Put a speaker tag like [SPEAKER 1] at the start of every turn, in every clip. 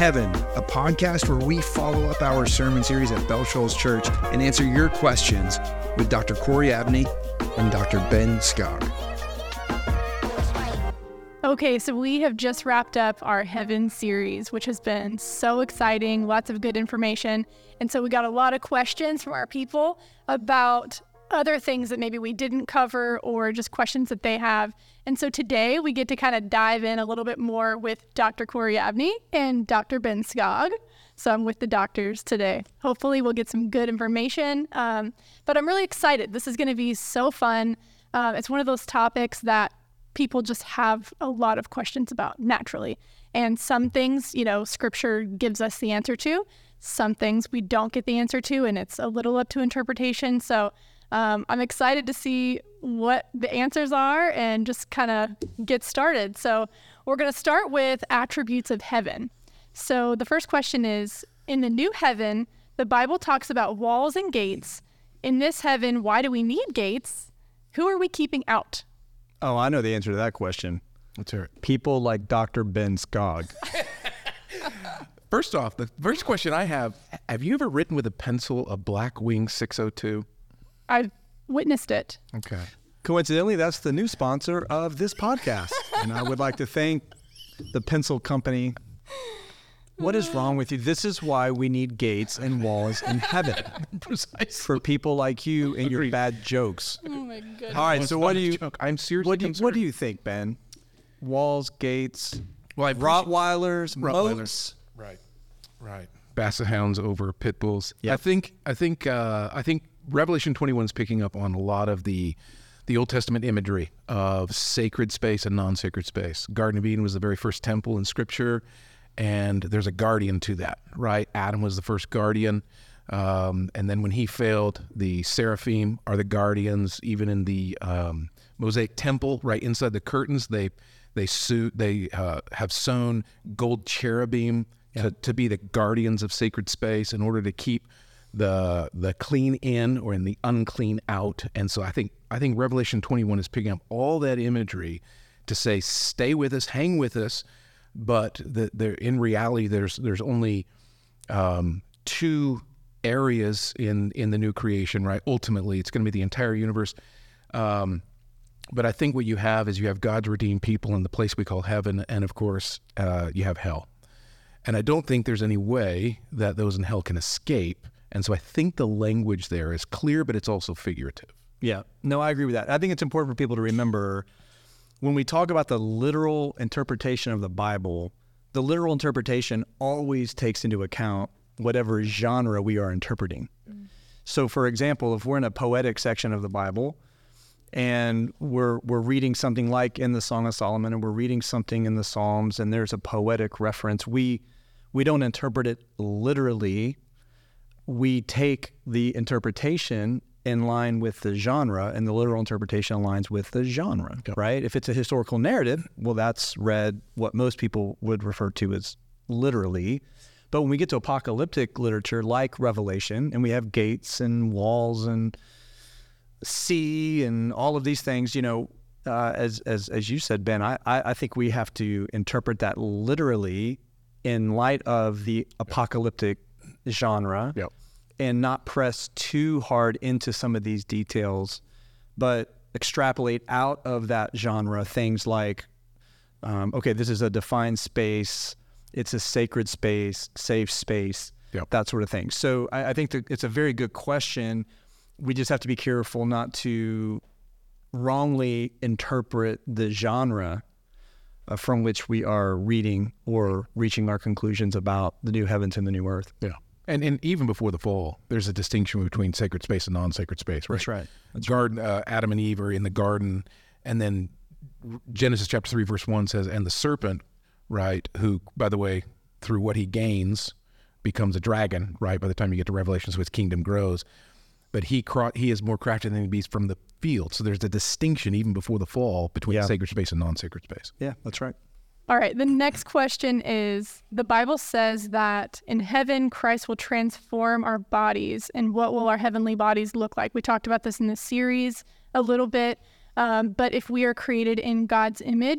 [SPEAKER 1] Heaven, a podcast where we follow up our sermon series at Bell Shoals Church and answer your questions with Dr. Corey Abney and Dr. Ben Skog.
[SPEAKER 2] Okay, so we have just wrapped up our Heaven series, which has been so exciting, lots of good information. And so we got a lot of questions from our people about other things that maybe we didn't cover or just questions that they have. And so today we get to kind of dive in a little bit more with Dr. Corey Abney and Dr. Ben Skog. So I'm with the doctors today. Hopefully we'll get some good information. But I'm really excited. This is going to be so fun. It's one of those topics that people just have a lot of questions about naturally. And some things, scripture gives us the answer to. Some things we don't get the answer to, and it's a little up to interpretation. So I'm excited to see what the answers are and just kind of get started. So we're going to start with attributes of heaven. So the first question is, in the new heaven, the Bible talks about walls and gates. In this heaven, why do we need gates? Who are we keeping out?
[SPEAKER 3] Oh, I know the answer to that question.
[SPEAKER 4] Let's hear it.
[SPEAKER 3] People like Dr. Ben Skog.
[SPEAKER 4] First off, the first question I have you ever written with a pencil a Blackwing 602?
[SPEAKER 2] I've witnessed it.
[SPEAKER 4] Okay.
[SPEAKER 3] Coincidentally, that's the new sponsor of this podcast. And I would like to thank the pencil company. What is wrong with you? This is why we need gates and walls in heaven.
[SPEAKER 4] Precisely.
[SPEAKER 3] For people like you and your bad jokes.
[SPEAKER 2] Oh my goodness.
[SPEAKER 3] All right, so what do you...
[SPEAKER 4] I'm seriously concerned.
[SPEAKER 3] What do you think, Ben? Walls, gates,
[SPEAKER 4] Well,
[SPEAKER 3] Rottweilers, moats?
[SPEAKER 4] Right. Basset hounds over pit bulls.
[SPEAKER 3] Yep.
[SPEAKER 4] I think Revelation 21 is picking up on a lot of the Old Testament imagery of sacred space and non-sacred space. Garden of Eden was the very first temple in Scripture, and there's a guardian to that, right? Adam was the first guardian, and then when he failed, the seraphim are the guardians. Even in the Mosaic temple, right inside the curtains, they have sewn gold cherubim to be the guardians of sacred space in order to keep the clean in or in the unclean out. And so I think Revelation 21 is picking up all that imagery to say, stay with us, hang with us. But in reality, there's only two areas in the new creation, right? Ultimately, it's going to be the entire universe. But I think what you have is God's redeemed people in the place we call heaven, and of course, you have hell. And I don't think there's any way that those in hell can escape. And so I think the language there is clear, but it's also figurative.
[SPEAKER 3] Yeah, no, I agree with that. I think it's important for people to remember when we talk about the literal interpretation of the Bible, the literal interpretation always takes into account whatever genre we are interpreting. So, for example, if we're in a poetic section of the Bible and we're reading something like in the Song of Solomon and we're reading something in the Psalms and there's a poetic reference, we don't interpret it literally. We take the interpretation in line with the genre, and the literal interpretation aligns with the genre, right? If it's a historical narrative, well, that's read what most people would refer to as literally. But when we get to apocalyptic literature like Revelation, and we have gates and walls and sea and all of these things, as you said, Ben, I think we have to interpret that literally in light of the apocalyptic genre.
[SPEAKER 4] Yep.
[SPEAKER 3] And not press too hard into some of these details, but extrapolate out of that genre things like, this is a defined space, it's a sacred space, safe space, that sort of thing. So I think that it's a very good question. We just have to be careful not to wrongly interpret the genre from which we are reading or reaching our conclusions about the new heavens and the new earth.
[SPEAKER 4] Yeah. And even before the fall, there's a distinction between sacred space and non-sacred space, right?
[SPEAKER 3] That's right.
[SPEAKER 4] Garden, Adam and Eve are in the garden, and then Genesis chapter 3, verse 1 says, and the serpent, right, who, by the way, through what he gains, becomes a dragon, right, by the time you get to Revelation, so his kingdom grows. But he is more crafty than the beast from the field. So there's a distinction even before the fall between sacred space and non-sacred space.
[SPEAKER 3] Yeah, that's right.
[SPEAKER 2] All right, the next question is, the Bible says that in heaven, Christ will transform our bodies. And what will our heavenly bodies look like? We talked about this in this series a little bit. But if we are created in God's image,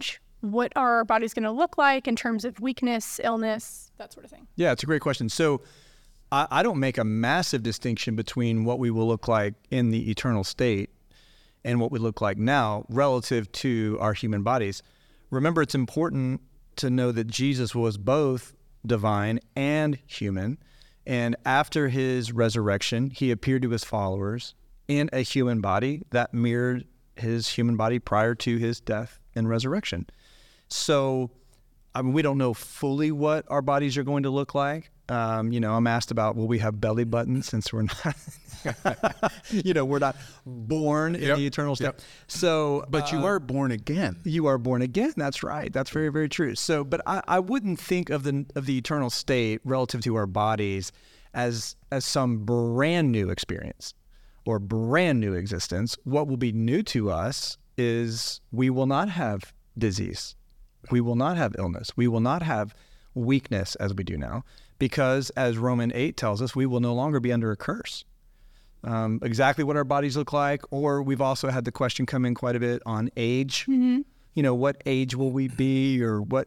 [SPEAKER 2] what are our bodies going to look like in terms of weakness, illness, that sort of thing?
[SPEAKER 3] Yeah, it's a great question. So I don't make a massive distinction between what we will look like in the eternal state and what we look like now relative to our human bodies. Remember, it's important to know that Jesus was both divine and human. And after his resurrection, he appeared to his followers in a human body that mirrored his human body prior to his death and resurrection. So, I mean, we don't know fully what our bodies are going to look like. I'm asked about, will we have belly buttons, since we're not, we're not born in the eternal state. So,
[SPEAKER 4] but you are born again.
[SPEAKER 3] You are born again. That's right. That's very, very true. So, but I wouldn't think of the eternal state relative to our bodies as some brand new experience or brand new existence. What will be new to us is we will not have disease. We will not have illness. We will not have weakness as we do now, because as Romans 8 tells us, we will no longer be under a curse. Exactly what our bodies look like, or we've also had the question come in quite a bit on age. What age will we be, or what?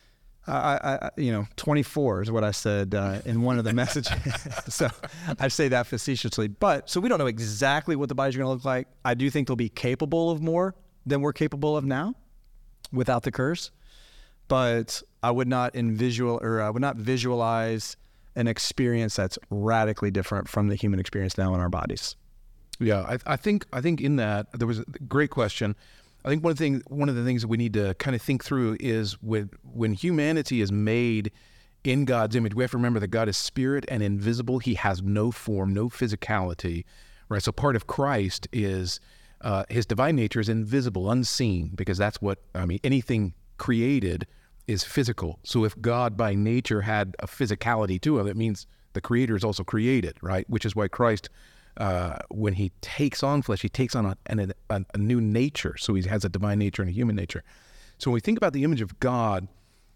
[SPEAKER 3] 24 is what I said in one of the messages. So I say that facetiously, but so we don't know exactly what the bodies are going to look like. I do think they'll be capable of more than we're capable of now, without the curse. But I would not visualize an experience that's radically different from the human experience now in our bodies.
[SPEAKER 4] Yeah, I think in that there was a great question. I think one of the things that we need to kind of think through is when humanity is made in God's image, we have to remember that God is spirit and invisible. He has no form, no physicality, right? So part of Christ is his divine nature is invisible, unseen, because that's what, anything created is physical. So if God by nature had a physicality to him, it means the creator is also created, right? Which is why Christ, when he takes on flesh, he takes on a new nature. So he has a divine nature and a human nature. So when we think about the image of God,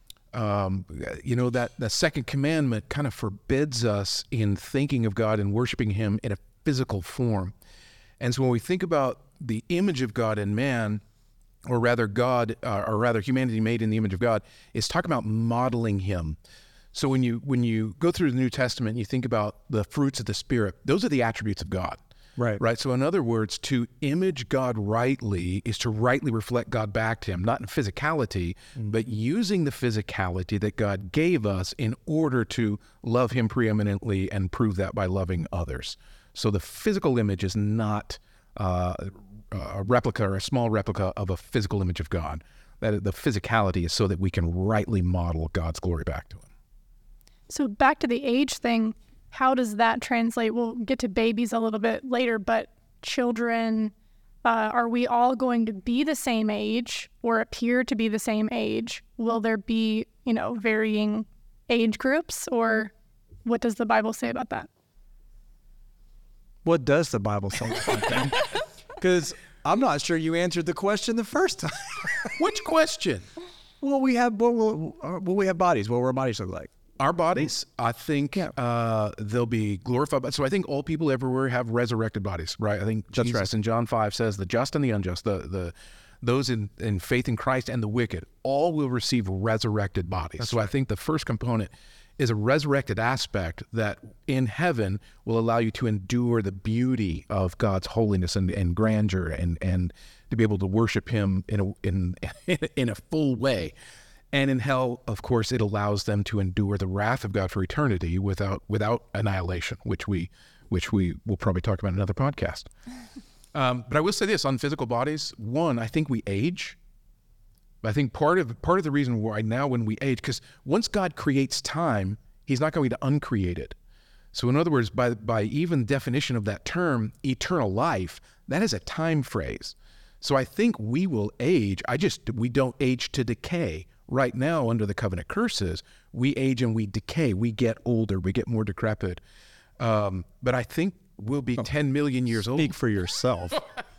[SPEAKER 4] that the second commandment kind of forbids us in thinking of God and worshiping him in a physical form. And so when we think about the image of God in man, or rather humanity made in the image of God, is talking about modeling him. So when you go through the New Testament and you think about the fruits of the Spirit, those are the attributes of God. Right. So in other words, to image God rightly is to rightly reflect God back to him, not in physicality, but using the physicality that God gave us in order to love him preeminently and prove that by loving others. So the physical image is not a replica or a small replica of a physical image of God. That the physicality is so that we can rightly model God's glory back to him.
[SPEAKER 2] So back to the age thing, how does that translate? We'll get to babies a little bit later, but children, are we all going to be the same age or appear to be the same age? Will there be, varying age groups, or what does the Bible say about that?
[SPEAKER 3] What does the Bible say about that? Because I'm not sure you answered the question the first time.
[SPEAKER 4] Which question?
[SPEAKER 3] Will we have bodies? What will our bodies look like?
[SPEAKER 4] Our bodies, I think they'll be glorified. So I think all people everywhere have resurrected bodies, right? I think Jesus in John 5 says the just and the unjust, those in faith in Christ and the wicked, all will receive resurrected bodies. So I think the first component is a resurrected aspect that in heaven will allow you to endure the beauty of God's holiness and grandeur and to be able to worship him in a full way. And in hell, of course, it allows them to endure the wrath of God for eternity without annihilation, which we will probably talk about in another podcast. But I will say this on physical bodies. One, I think we age. I think part of the reason why now when we age, because once God creates time, he's not going to uncreate it. So in other words, by even definition of that term, eternal life, that is a time phrase. So I think we will age. We don't age to decay. Right now, under the covenant curses, we age and we decay. We get older. We get more decrepit. But I think we'll be 10 million years old.
[SPEAKER 3] Speak for yourself.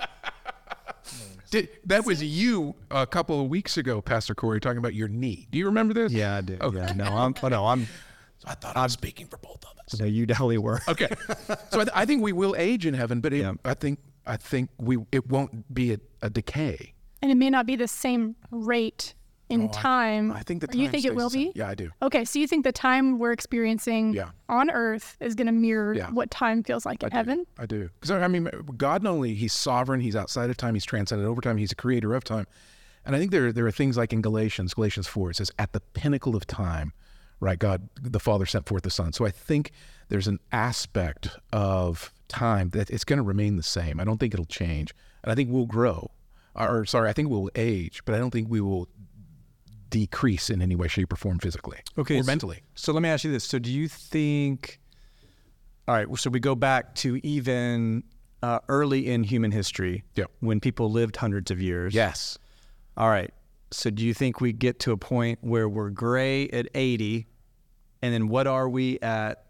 [SPEAKER 4] That was you a couple of weeks ago, Pastor Corey, talking about your knee. Do you remember this?
[SPEAKER 3] Yeah, I do.
[SPEAKER 4] Okay.
[SPEAKER 3] Yeah,
[SPEAKER 4] So I thought I was speaking for both of us.
[SPEAKER 3] No, you definitely were.
[SPEAKER 4] Okay. So I think we will age in heaven, but I think it won't be a decay.
[SPEAKER 2] And it may not be the same rate in time.
[SPEAKER 4] I think the
[SPEAKER 2] Or you
[SPEAKER 4] time
[SPEAKER 2] think it
[SPEAKER 4] stays
[SPEAKER 2] will
[SPEAKER 4] the same.
[SPEAKER 2] be?
[SPEAKER 4] Yeah, I do.
[SPEAKER 2] Okay, so you think the time we're experiencing
[SPEAKER 4] Yeah.
[SPEAKER 2] on earth is going to mirror
[SPEAKER 4] Yeah.
[SPEAKER 2] what time feels like in heaven?
[SPEAKER 4] I do. Because, I mean, God, not only he's sovereign, he's outside of time, he's transcended over time, he's a creator of time. And I think there are things like in Galatians 4, it says, at the pinnacle of time, right, God, the Father sent forth the Son. So I think there's an aspect of time that it's going to remain the same. I don't think it'll change. And I think we'll grow. I think we'll age, but I don't think we will decrease in any way, shape, or form physically or mentally.
[SPEAKER 3] So let me ask you this. So do you think, all right, so we go back to even early in human history when people lived hundreds of years.
[SPEAKER 4] Yes.
[SPEAKER 3] All right. So do you think we get to a point where we're gray at 80, and then what are we at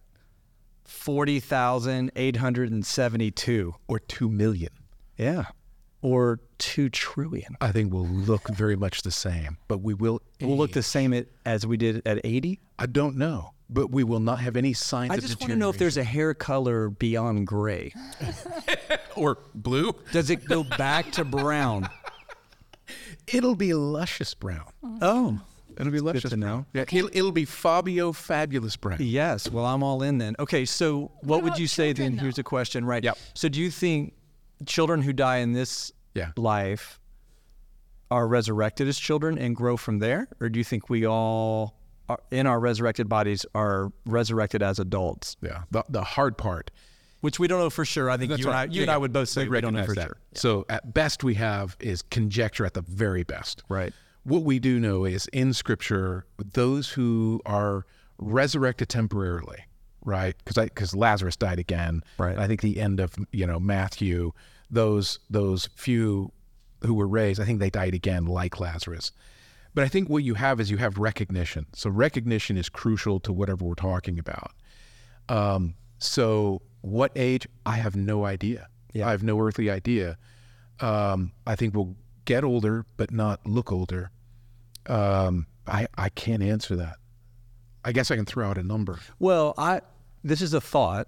[SPEAKER 3] 40,872?
[SPEAKER 4] Or 2 million.
[SPEAKER 3] Yeah. Or 2 trillion.
[SPEAKER 4] I think we'll look very much the same, but we will
[SPEAKER 3] We'll look the
[SPEAKER 4] age.
[SPEAKER 3] same as we did at 80?
[SPEAKER 4] I don't know, but we will not have any signs
[SPEAKER 3] I
[SPEAKER 4] of
[SPEAKER 3] just want to know if there's a hair color beyond gray.
[SPEAKER 4] or blue.
[SPEAKER 3] Does it go back to brown?
[SPEAKER 4] It'll be luscious brown.
[SPEAKER 3] Oh,
[SPEAKER 4] It'll be luscious
[SPEAKER 3] to know.
[SPEAKER 4] Yeah, it'll be Fabio Fabulous brown.
[SPEAKER 3] yes. Well, I'm all in then. Okay, so what would
[SPEAKER 2] about
[SPEAKER 3] you say then?
[SPEAKER 2] children,
[SPEAKER 3] Here's a question, right?
[SPEAKER 4] Yep.
[SPEAKER 3] So do you think children who die in this life are resurrected as children and grow from there? Or do you think we all, in our resurrected bodies, are resurrected as adults?
[SPEAKER 4] Yeah. The hard part.
[SPEAKER 3] Which we don't know for sure. I think you and I would both say we don't know for
[SPEAKER 4] that.
[SPEAKER 3] sure.
[SPEAKER 4] So at best we have is conjecture at the very best.
[SPEAKER 3] Right.
[SPEAKER 4] What we do know is in Scripture, those who are resurrected temporarily, right? Because Lazarus died again.
[SPEAKER 3] Right.
[SPEAKER 4] I think the end of Matthew, those few who were raised, I think they died again like Lazarus. But I think what you have is you have recognition. So recognition is crucial to whatever we're talking about. So what age? I have no idea.
[SPEAKER 3] Yeah.
[SPEAKER 4] I have no earthly idea. I think we'll get older, but not look older. I can't answer that. I guess I can throw out a number.
[SPEAKER 3] Well, this is a thought.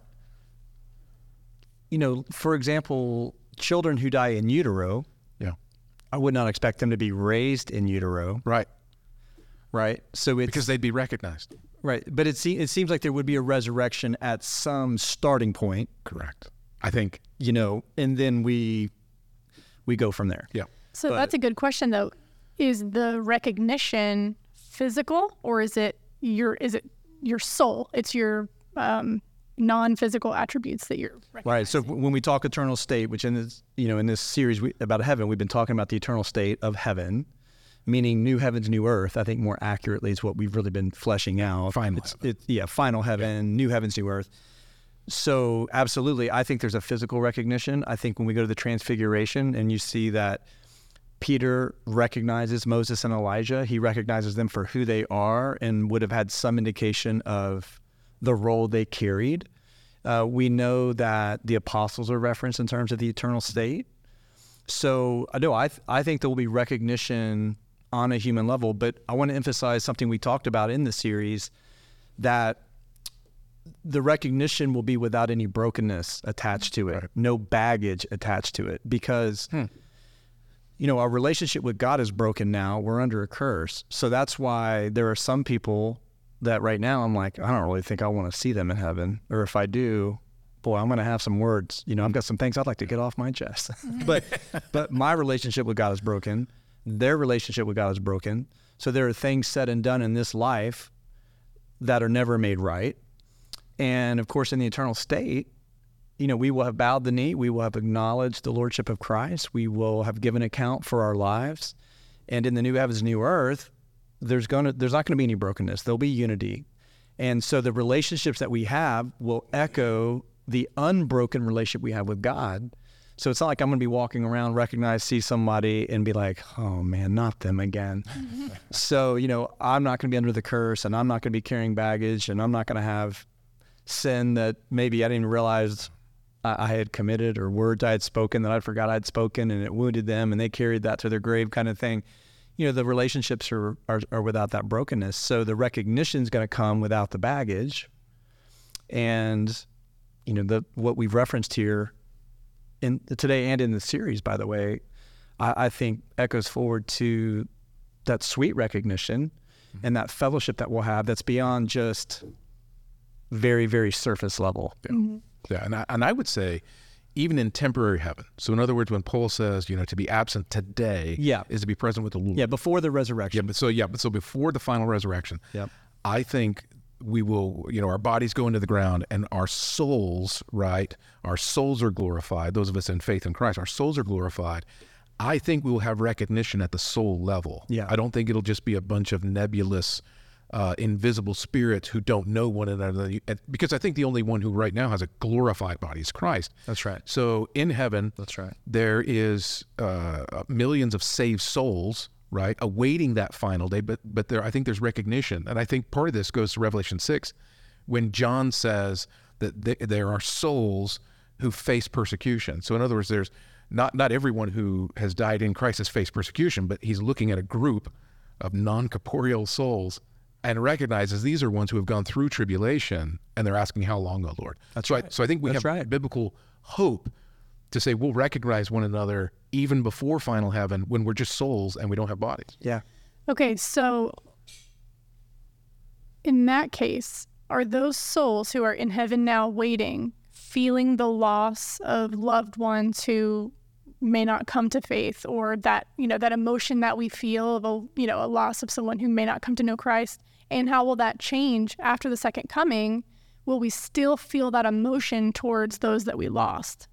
[SPEAKER 3] For example, children who die in utero, I would not expect them to be raised in utero.
[SPEAKER 4] Right.
[SPEAKER 3] Right. So it's
[SPEAKER 4] Because they'd be recognized.
[SPEAKER 3] right. But it seems like there would be a resurrection at some starting point,
[SPEAKER 4] Correct. I think.
[SPEAKER 3] and then we go from there.
[SPEAKER 4] Yeah.
[SPEAKER 2] So that's a good question, though. Is the recognition physical, or is it your soul? It's your non-physical attributes that you're recognizing.
[SPEAKER 3] Right. So when we talk eternal state, which in this series about heaven, we've been talking about the eternal state of heaven, meaning new heavens, new earth. I think more accurately is what we've really been fleshing out.
[SPEAKER 4] Final heaven.
[SPEAKER 3] Final heaven, new heavens, new earth. So absolutely, I think there's a physical recognition. I think when we go to the Transfiguration and you see that Peter recognizes Moses and Elijah, he recognizes them for who they are and would have had some indication of the role they carried. We know that the apostles are referenced in terms of the eternal state. So I think there will be recognition on a human level, but I want to emphasize something we talked about in the series, that the recognition will be without any brokenness attached to it, no baggage attached to it, because our relationship with God is broken now. We're under a curse. So that's why there are some people that right now I'm like, I don't really think I want to see them in heaven. Or if I do, boy, I'm going to have some words. I've got some things I'd like to get off my chest. but my relationship with God is broken. Their relationship with God is broken. So there are things said and done in this life that are never made right. And of course, in the eternal state, we will have bowed the knee. We will have acknowledged the Lordship of Christ. We will have given account for our lives. And in the new heavens, new earth, there's not going to be any brokenness. There'll be unity. And so the relationships that we have will echo the unbroken relationship we have with God. So it's not like I'm going to be walking around, see somebody and be like, oh man, not them again. So, I'm not going to be under the curse, and I'm not going to be carrying baggage, and I'm not going to have sin that maybe I didn't realize I had committed, or words I had spoken that I forgot I'd spoken, and it wounded them and they carried that to their grave, kind of thing. The relationships are without that brokenness. So the recognition is going to come without the baggage. And, what we've referenced here today and in the series, by the way, I think echoes forward to sweet recognition and that fellowship that we'll have that's beyond just very, very surface level.
[SPEAKER 4] Yeah, and I would say even in temporary heaven. So in other words, when Paul says, to be absent today is to be present with the Lord.
[SPEAKER 3] Yeah, before the resurrection.
[SPEAKER 4] So before the final resurrection, I think we will, our bodies go into the ground and our souls, right? Our souls are glorified. Those of us in faith in Christ, our souls are glorified. I think we will have recognition at the soul level.
[SPEAKER 3] Yeah.
[SPEAKER 4] I don't think it'll just be a bunch of nebulous, invisible spirits who don't know one another. Because I think the only one who right now has a glorified body is Christ.
[SPEAKER 3] That's right.
[SPEAKER 4] So in heaven,
[SPEAKER 3] That's right.
[SPEAKER 4] there is millions of saved souls, right, awaiting that final day. But I think there's recognition. And I think part of this goes to Revelation 6, when John says that there are souls who face persecution. So in other words, there's not everyone who has died in Christ has faced persecution, but he's looking at a group of non-corporeal souls and recognizes these are ones who have gone through tribulation, and they're asking, how long, O Lord?
[SPEAKER 3] That's
[SPEAKER 4] so
[SPEAKER 3] right.
[SPEAKER 4] So I think we have biblical hope to say we'll recognize one another even before final heaven when we're just souls and we don't have bodies.
[SPEAKER 3] Yeah.
[SPEAKER 2] Okay, so in that case, are those souls who are in heaven now waiting, feeling the loss of loved ones who may not come to faith, or that, that emotion that we feel of a loss of someone who may not come to know Christ? And how will that change after the second coming? Will we still feel that emotion towards those that we lost?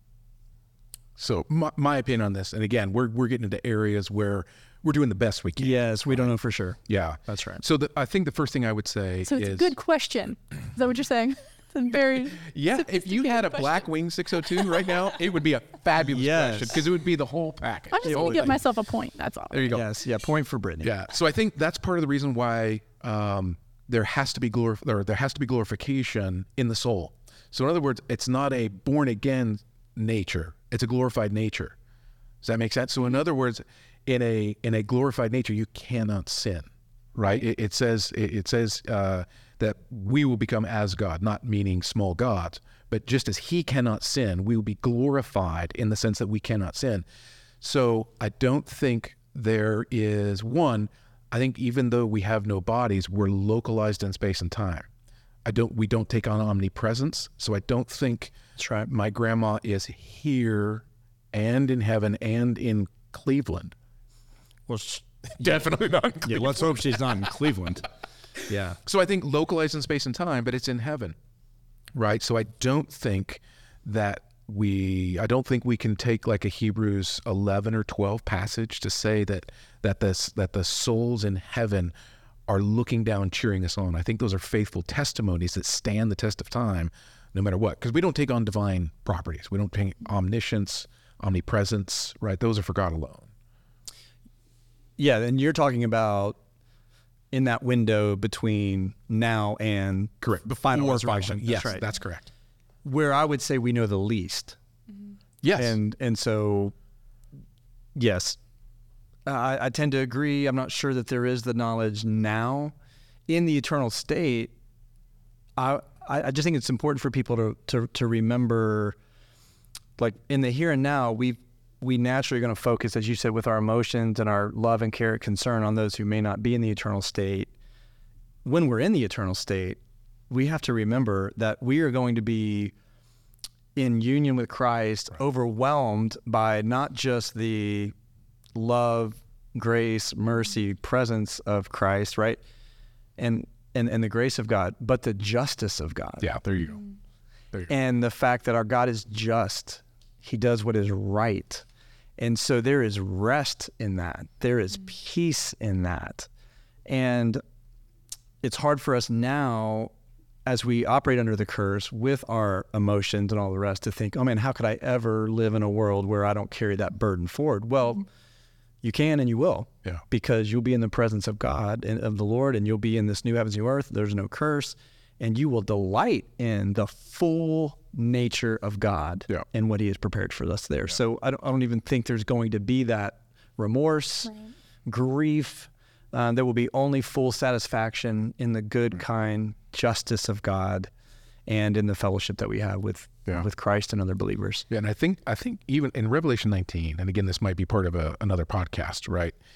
[SPEAKER 4] So my opinion on this, and again, we're getting into areas where we're doing the best we can.
[SPEAKER 3] Yes, we don't know for sure.
[SPEAKER 4] Yeah.
[SPEAKER 3] That's right.
[SPEAKER 4] So I think the first thing I would say
[SPEAKER 2] So it's
[SPEAKER 4] is...
[SPEAKER 2] a good question. Is that what you're saying? It's a very
[SPEAKER 4] if you had a Blackwing 602 right now, it would be a fabulous question, because it would be the whole package.
[SPEAKER 2] I'm just going to give myself a point. That's all.
[SPEAKER 4] There you go.
[SPEAKER 3] Yes, yeah, point for Brittany.
[SPEAKER 4] Yeah. So I think that's part of the reason why there has to be glorification in the soul. So in other words, it's not a born again nature; it's a glorified nature. Does that make sense? So in other words, in a glorified nature, you cannot sin, right? It says that we will become as God, not meaning small gods, but just as He cannot sin, we will be glorified in the sense that we cannot sin. So I don't think there is one. I think even though we have no bodies, we're localized in space and time. We don't take on omnipresence. So I don't think
[SPEAKER 3] That's right.
[SPEAKER 4] my grandma is here and in heaven and in Cleveland.
[SPEAKER 3] Well,
[SPEAKER 4] Definitely not in Cleveland.
[SPEAKER 3] yeah, let's hope she's not in Cleveland. Yeah.
[SPEAKER 4] So I think localized in space and time, but it's in heaven, right? So I don't think we can take like a Hebrews 11 or 12 passage to say that the souls in heaven are looking down, cheering us on. I think those are faithful testimonies that stand the test of time, no matter what. Because we don't take on divine properties. We don't take omniscience, omnipresence, right? Those are for God alone.
[SPEAKER 3] Yeah, and you're talking about in that window between now and
[SPEAKER 4] Correct.
[SPEAKER 3] final
[SPEAKER 4] Before
[SPEAKER 3] resurrection.
[SPEAKER 4] final. Yes,
[SPEAKER 3] That's right.
[SPEAKER 4] that's correct.
[SPEAKER 3] Where I would say we know the least.
[SPEAKER 4] Yes.
[SPEAKER 3] And so, yes, I tend to agree. I'm not sure that there is the knowledge now. In the eternal state, I just think it's important for people to remember, like in the here and now, we naturally are going to focus, as you said, with our emotions and our love and care and concern on those who may not be in the eternal state. When we're in the eternal state, we have to remember that we are going to be in union with Christ, overwhelmed by not just the love, grace, mercy, presence of Christ, right? And the grace of God, but the justice of God.
[SPEAKER 4] Yeah, there you go. There you go.
[SPEAKER 3] And the fact that our God is just. He does what is right. And so there is rest in that. There is peace in that. And it's hard for us now, as we operate under the curse with our emotions and all the rest, to think, oh man, how could I ever live in a world where I don't carry that burden forward? Well, you can and you will, because you'll be in the presence of God and of the Lord, and you'll be in this new heavens and new earth. There's no curse, and you will delight in the full nature of God and what He has prepared for us there. So I don't even think there's going to be that remorse, grief. There will be only full satisfaction in the good, kind justice of God, and in the fellowship that we have with Christ and other believers.
[SPEAKER 4] Yeah, and I think even in Revelation 19, and again, this might be part of another podcast, right?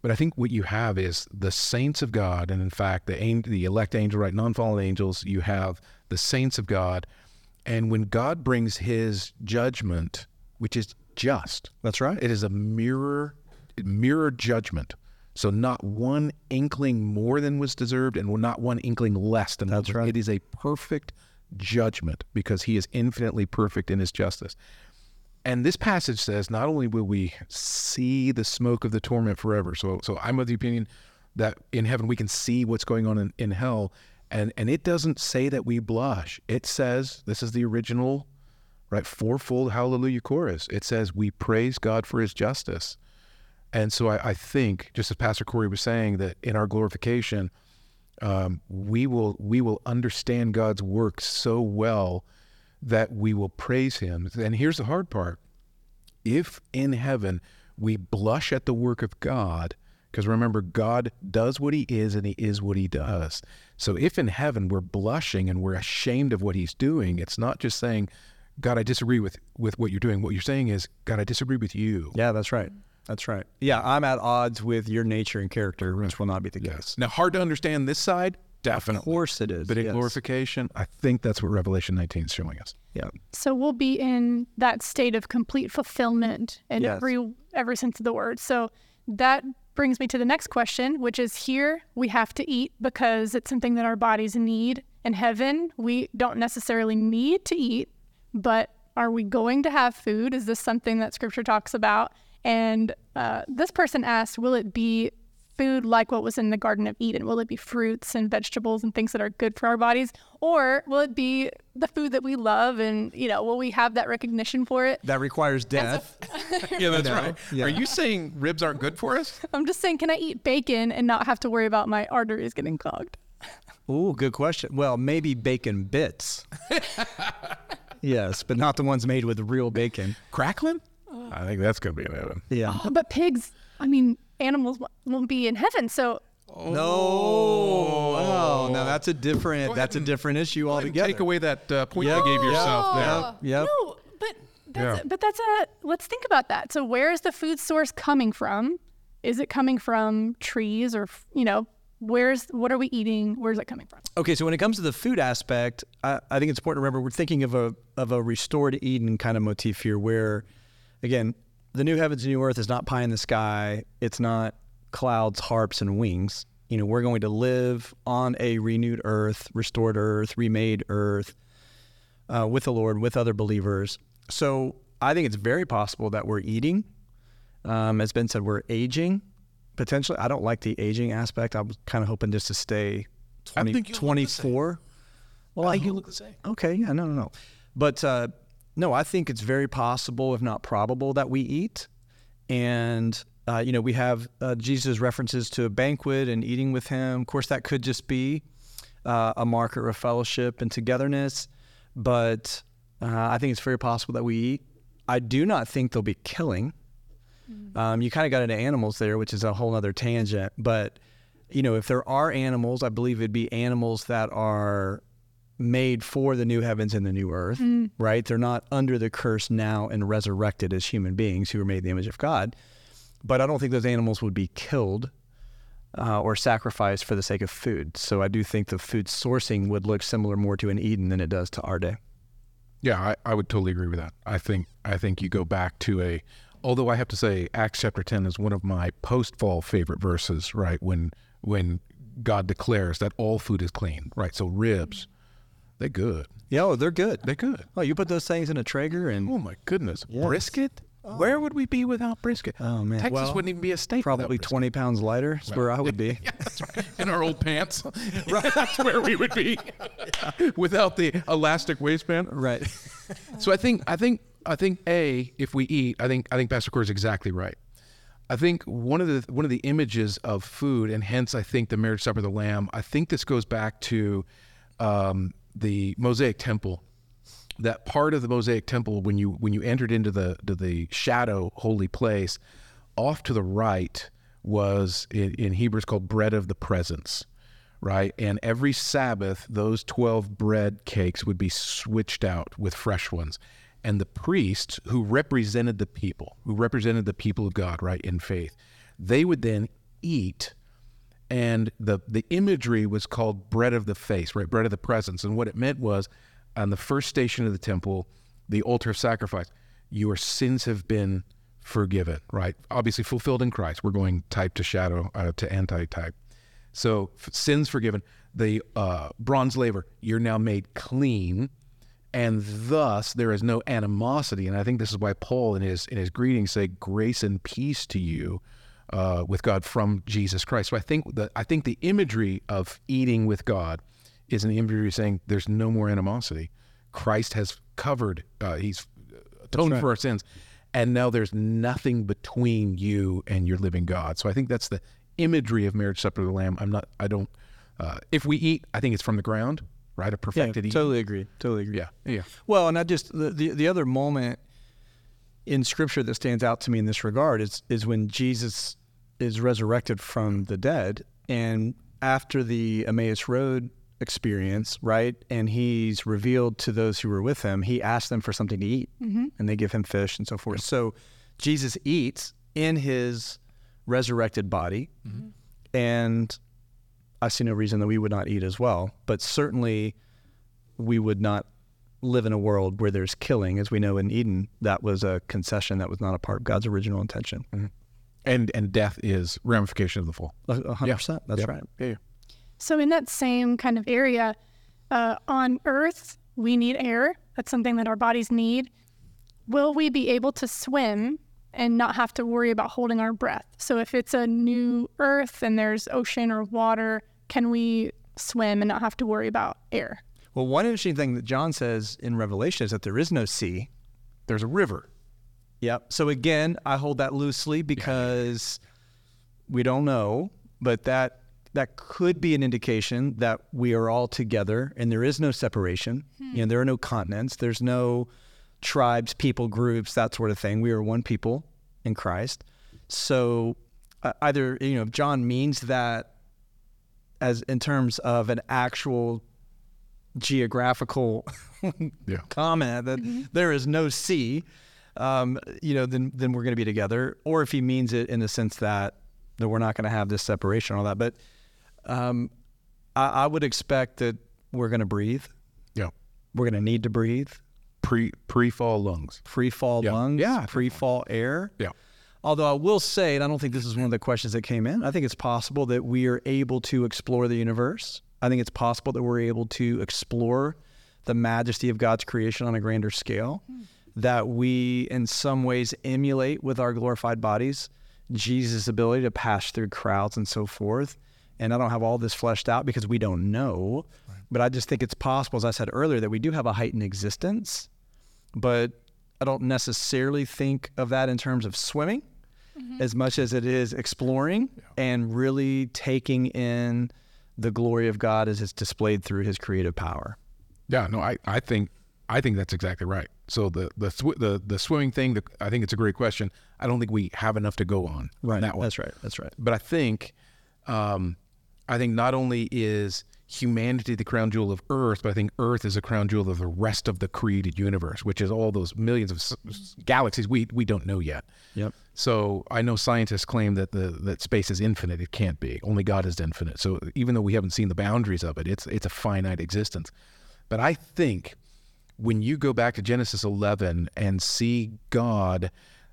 [SPEAKER 4] But I think what you have is the saints of God, and in fact, the elect angel, right, non-fallen angels, you have the saints of God. And when God brings his judgment, which is just.
[SPEAKER 3] That's right.
[SPEAKER 4] It is a mirror judgment. So not one inkling more than was deserved and not one inkling less than
[SPEAKER 3] That's right.
[SPEAKER 4] It is a perfect judgment because he is infinitely perfect in his justice. And this passage says not only will we see the smoke of the torment forever, so I'm of the opinion that in heaven we can see what's going on in hell, and it doesn't say that we blush. It says, this is the original, right, fourfold hallelujah chorus. It says we praise God for his justice. And so I think, just as Pastor Corey was saying, that in our glorification, we will understand God's work so well that we will praise him. And here's the hard part. If in heaven we blush at the work of God, because remember, God does what he is and he is what he does. So if in heaven we're blushing and we're ashamed of what he's doing, it's not just saying, God, I disagree with what you're doing. What you're saying is, God, I disagree with you.
[SPEAKER 3] Yeah, that's right. That's right. Yeah, I'm at odds with your nature and character, which will not be the case.
[SPEAKER 4] Now, hard to understand this side? Definitely.
[SPEAKER 3] Of course it is.
[SPEAKER 4] But in glorification, I think that's what Revelation 19 is showing us.
[SPEAKER 3] Yeah.
[SPEAKER 2] So we'll be in that state of complete fulfillment in every sense of the word. So that brings me to the next question, which is here we have to eat because it's something that our bodies need. In heaven, we don't necessarily need to eat, but are we going to have food? Is this something that Scripture talks about? And this person asked, will it be food like what was in the Garden of Eden? Will it be fruits and vegetables and things that are good for our bodies? Or will it be the food that we love and, will we have that recognition for it?
[SPEAKER 3] That requires death.
[SPEAKER 4] Yeah, that's right.
[SPEAKER 3] Yeah.
[SPEAKER 4] Are you saying ribs aren't good for us?
[SPEAKER 2] I'm just saying, can I eat bacon and not have to worry about my arteries getting clogged?
[SPEAKER 3] Ooh, good question. Well, maybe bacon bits. Yes, but not the ones made with real bacon.
[SPEAKER 4] Crackling? I think that's going to be in heaven.
[SPEAKER 3] Yeah.
[SPEAKER 2] But pigs, animals won't be in heaven, so...
[SPEAKER 3] No, that's a different issue altogether.
[SPEAKER 4] Take away that point you gave yourself there.
[SPEAKER 3] Yep.
[SPEAKER 2] No, but let's think about that. So where is the food source coming from? Is it coming from trees or, what are we eating? Where's it coming from?
[SPEAKER 3] Okay, so when it comes to the food aspect, I think it's important to remember we're thinking of a restored Eden kind of motif here where, again, the new heavens and new earth is not pie in the sky. It's not clouds, harps, and wings. We're going to live on a renewed earth, restored earth, remade earth with the Lord, with other believers. So I think it's very possible that we're eating. As Ben said, we're aging. Potentially, I don't like the aging aspect. I was kind of hoping just to stay 24. Well, I think you look the same. Okay, yeah, no. But no, I think it's very possible, if not probable, that we eat. And, we have Jesus' references to a banquet and eating with him. Of course, that could just be a marker of fellowship and togetherness. But I think it's very possible that we eat. I do not think there'll be killing. You kind of got into animals there, which is a whole other tangent. But, if there are animals, I believe it'd be animals that are made for the new heavens and the new earth, right? They're not under the curse now and resurrected as human beings who are made in the image of God. But I don't think those animals would be killed or sacrificed for the sake of food. So I do think the food sourcing would look similar more to an Eden than it does to our day.
[SPEAKER 4] Yeah, I would totally agree with that. I think you go back to although I have to say Acts chapter 10 is one of my post-fall favorite verses, right? When God declares that all food is clean, right? So ribs, they're good.
[SPEAKER 3] Yeah, they're good.
[SPEAKER 4] They're good.
[SPEAKER 3] Oh, you put those things in a Traeger and...
[SPEAKER 4] Oh, my goodness.
[SPEAKER 3] Yes.
[SPEAKER 4] Brisket? Oh. Where would we be without brisket?
[SPEAKER 3] Oh, man.
[SPEAKER 4] Texas wouldn't even be a state.
[SPEAKER 3] Probably 20 pounds lighter is where I would be.
[SPEAKER 4] Yeah, that's right. In our old pants. Right. That's where we would be. Without the elastic waistband.
[SPEAKER 3] Right.
[SPEAKER 4] So I think if we eat, I think Pastor Corey is exactly right. I think one of the images of food, and hence I think the marriage supper of the Lamb, I think this goes back to the Mosaic Temple. That part of the Mosaic Temple, when you entered into the shadow holy place, off to the right was in Hebrew it's called bread of the presence, right? And every Sabbath, those 12 bread cakes would be switched out with fresh ones. And the priests who represented the people of God, right, in faith, they would then eat, and the imagery was called bread of the face, right? Bread of the presence. And what it meant was, on the first station of the temple, the altar of sacrifice, your sins have been forgiven, right? Obviously fulfilled in Christ. We're going type to shadow to anti-type. So sins forgiven. The bronze laver, you're now made clean, and thus there is no animosity. And I think this is why Paul in his greeting say, grace and peace to you with God from Jesus Christ. So I think the imagery of eating with God is an imagery saying there's no more animosity. Christ has covered, he's atoned for our sins, and now there's nothing between you and your living God. So I think that's the imagery of marriage supper of the Lamb. If we eat, I think it's from the ground, right? A perfected eating.
[SPEAKER 3] Totally agree.
[SPEAKER 4] Yeah.
[SPEAKER 3] Well, and I just, the other moment in Scripture that stands out to me in this regard is when Jesus is resurrected from the dead, and after the Emmaus Road experience, right, and he's revealed to those who were with him, he asks them for something to eat, and they give him fish and so forth. So Jesus eats in his resurrected body, and I see no reason that we would not eat as well, but certainly we would not live in a world where there's killing. As we know in Eden, that was a concession, that was not a part of God's original intention.
[SPEAKER 4] And death is ramification of the fall.
[SPEAKER 3] 100%. That's right.
[SPEAKER 4] Yeah.
[SPEAKER 2] So in that same kind of area, on Earth, we need air. That's something that our bodies need. Will we be able to swim and not have to worry about holding our breath? So if it's a new Earth and there's ocean or water, can we swim and not have to worry about air?
[SPEAKER 3] Well, one interesting thing that John says in Revelation is that there is no sea.
[SPEAKER 4] There's a river.
[SPEAKER 3] Yep. So again, I hold that loosely because we don't know, but that could be an indication that we are all together and there is no separation. There are no continents. There's no tribes, people, groups, that sort of thing. We are one people in Christ. So either, if John means that as in terms of an actual geographical comment that there is no sea, then we're going to be together. Or if he means it in the sense that we're not going to have this separation and all that. But I would expect that we're going to breathe. Yeah. We're going to need to breathe.
[SPEAKER 4] Pre-fall lungs.
[SPEAKER 3] Pre-fall lungs. Yeah. Pre-fall air.
[SPEAKER 4] Yeah.
[SPEAKER 3] Although I will say, and I don't think this is one of the questions that came in, I think it's possible that we are able to explore the universe. I think it's possible that we're able to explore the majesty of God's creation on a grander scale, that we in some ways emulate with our glorified bodies Jesus' ability to pass through crowds and so forth. And I don't have all this fleshed out because we don't know, but I just think it's possible, as I said earlier, that we do have a heightened existence, but I don't necessarily think of that in terms of swimming as much as it is exploring and really taking in the glory of God as it's displayed through his creative power.
[SPEAKER 4] Yeah, no, I think that's exactly right. So the swimming thing, I think it's a great question. I don't think we have enough to go on that one.
[SPEAKER 3] That's right.
[SPEAKER 4] But I think not only is humanity the crown jewel of Earth, but I think Earth is a crown jewel of the rest of the created universe, which is all those millions of galaxies we don't know yet.
[SPEAKER 3] Yep.
[SPEAKER 4] So I know scientists claim that that space is infinite. It can't be. Only God is infinite. So even though we haven't seen the boundaries of it, it's a finite existence. But I think when you go back to Genesis 11 and see God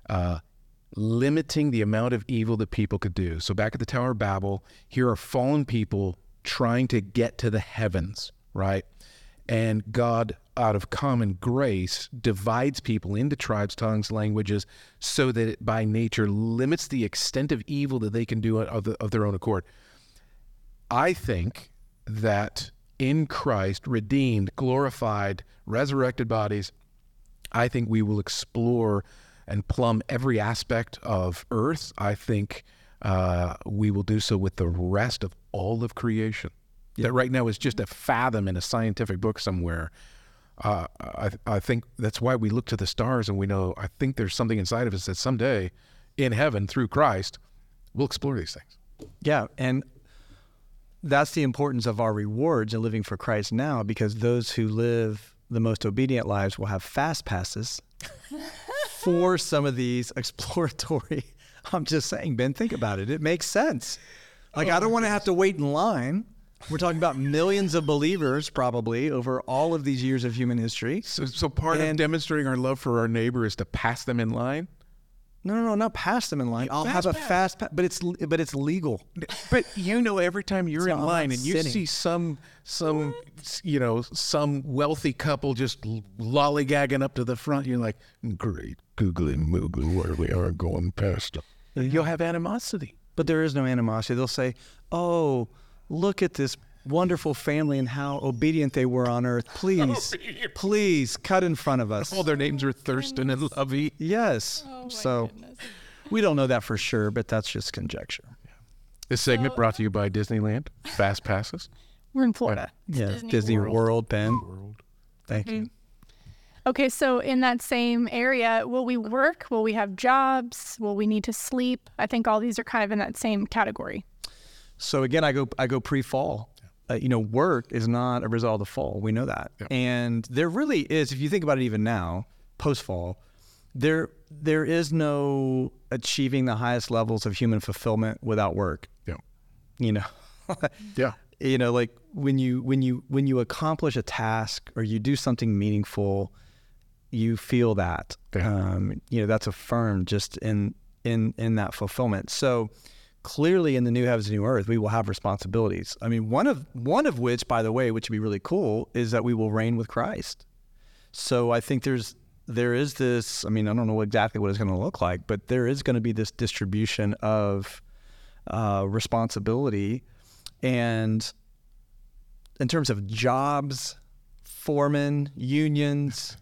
[SPEAKER 4] limiting the amount of evil that people could do. So back at the Tower of Babel, here are fallen people trying to get to the heavens, right? And God, out of common grace, divides people into tribes, tongues, languages, so that it by nature limits the extent of evil that they can do of their own accord. I think that in Christ, redeemed, glorified, resurrected bodies, I think we will explore and plumb every aspect of Earth. I think we will do so with the rest of all of creation. Yeah. That right now is just a fathom in a scientific book somewhere. I think that's why we look to the stars and we know, I think there's something inside of us that someday in heaven through Christ, we'll explore these things.
[SPEAKER 3] Yeah, and that's the importance of our rewards in living for Christ now, because those who live the most obedient lives will have fast passes for some of these exploratory I'm just saying, Ben, think about it. It makes sense. Like, I don't want to have to wait in line. We're talking about millions of believers probably over all of these years of human history.
[SPEAKER 4] So part of demonstrating our love for our neighbor is to pass them in line?
[SPEAKER 3] No, not pass them in line. I'll have a fast pass, but it's legal.
[SPEAKER 4] But every time you're in
[SPEAKER 3] not
[SPEAKER 4] line and you
[SPEAKER 3] sitting.
[SPEAKER 4] see some wealthy couple just lollygagging up to the front, you're like, great, googly moogly, where we are going past them. You'll have animosity.
[SPEAKER 3] But there is no animosity. They'll say, oh, look at this wonderful family and how obedient they were on earth. Please cut in front of us.
[SPEAKER 4] All their names are Thurston and Lovey.
[SPEAKER 3] Yes. So we don't know that for sure, but that's just conjecture.
[SPEAKER 4] This segment brought to you by Disneyland. Fast passes.
[SPEAKER 2] We're in Florida.
[SPEAKER 3] Yeah, Disney World, Ben. Thank you.
[SPEAKER 2] Okay, so in that same area, will we work? Will we have jobs? Will we need to sleep? I think all these are kind of in that same category.
[SPEAKER 3] So again, I go pre-fall. Work is not a result of fall. We know that.
[SPEAKER 4] Yep.
[SPEAKER 3] And there really is, if you think about it even now, post-fall, there is no achieving the highest levels of human fulfillment without work.
[SPEAKER 4] Yeah. Yeah.
[SPEAKER 3] Like when you accomplish a task or you do something meaningful, you feel that.
[SPEAKER 4] Yeah.
[SPEAKER 3] That's affirmed just in that fulfillment. So clearly in the new heavens and new earth, we will have responsibilities. I mean, one of which, by the way, which would be really cool, is that we will reign with Christ. So I think there is this, I don't know exactly what it's going to look like, but there is going to be this distribution of responsibility. And in terms of jobs, foremen, unions,